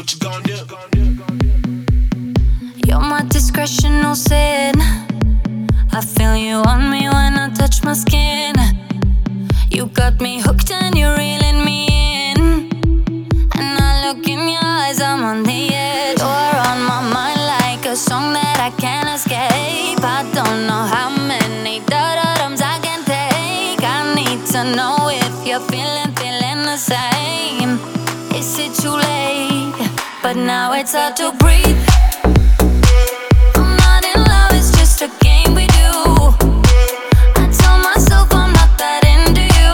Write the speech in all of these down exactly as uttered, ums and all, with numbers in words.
what you gonna do? You're my discretion, no sin. I feel you on me when I touch my skin. You got me hooked and you're reeling me in. And I look in your eyes, I'm on the edge. You're on my mind like a song that I can't escape. I don't know how many da-da-dums I can take. I need to know if you're feeling, feeling the same. Is it too late? But now it's hard to breathe. I'm not in love, it's just a game we do. I tell myself I'm not that into you,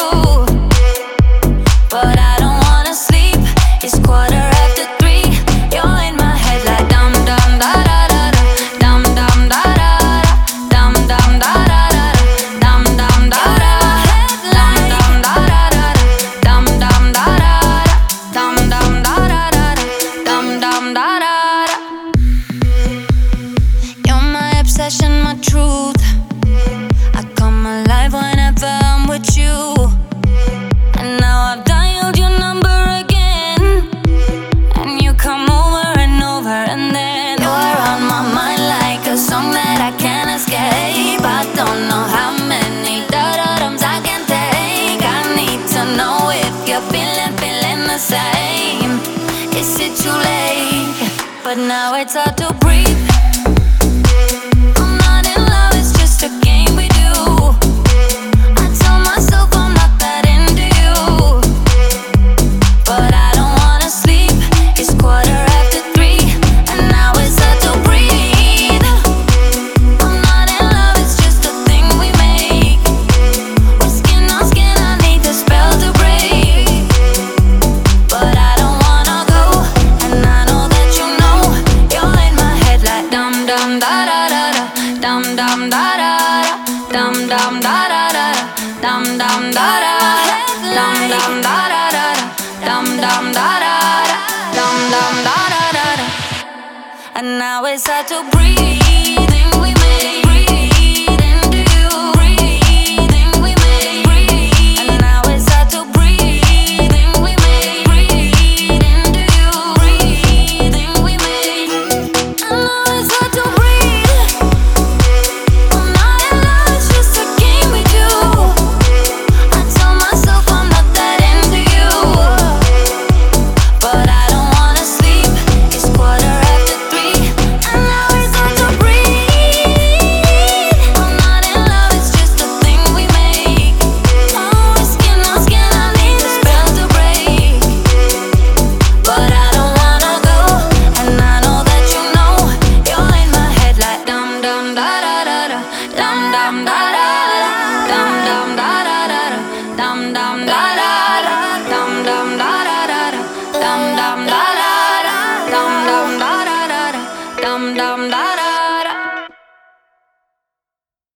but I don't wanna sleep. It's quarter after three. You're in my head like dum dum da da da da, dum dum da da da, dum dum da da da, dum dum da da da, dum dum da da da, dum dum da da da, dum dum da da da, dum dum da da da. You're my obsession, my truth. I come alive whenever I'm with you. And now I've dialed your number again, and you come over and over, and then you're on my mind like a song that I can't escape. I don't know how many da-da-dums I can take. I need to know if you're feeling, feeling the same. Is it too late? But now it's hard to breathe. I'm not in love, it's just a game we do. I tell myself I'm not that into you, but I don't wanna sleep. It's quarter after three, and now it's hard to breathe. I'm not in love, it's just a thing we make. We're skin on skin, I need the spell to break, but I don't wanna go. And I know that you know you're in my head like dum dum da da da da, dum dum da da da, dum dum da da da, dum dum da da da, dum dum da da da, dum dum da da da, dum dum da da da. And now it's hard to breathe. We make breathe into you. Breathing we make breathe. And now it's hard to breathe. We make breathe into you. Breathing we make. And now it's hard to breathe. I'm not in love, it's just a game we do. I tell myself I'm not that into you, but I don't wanna sleep. It's quarter after three, and now it's hard to breathe. I'm not in love, it's just a thing we make. Oh, it's skin on skin, I need the spell to break, but I don't wanna go. And I know that you know you're in my head like dum dum da da da da, dum dum da da da, dum dum da da da da, dum dum da da da, dum dum da da da, dum dum da.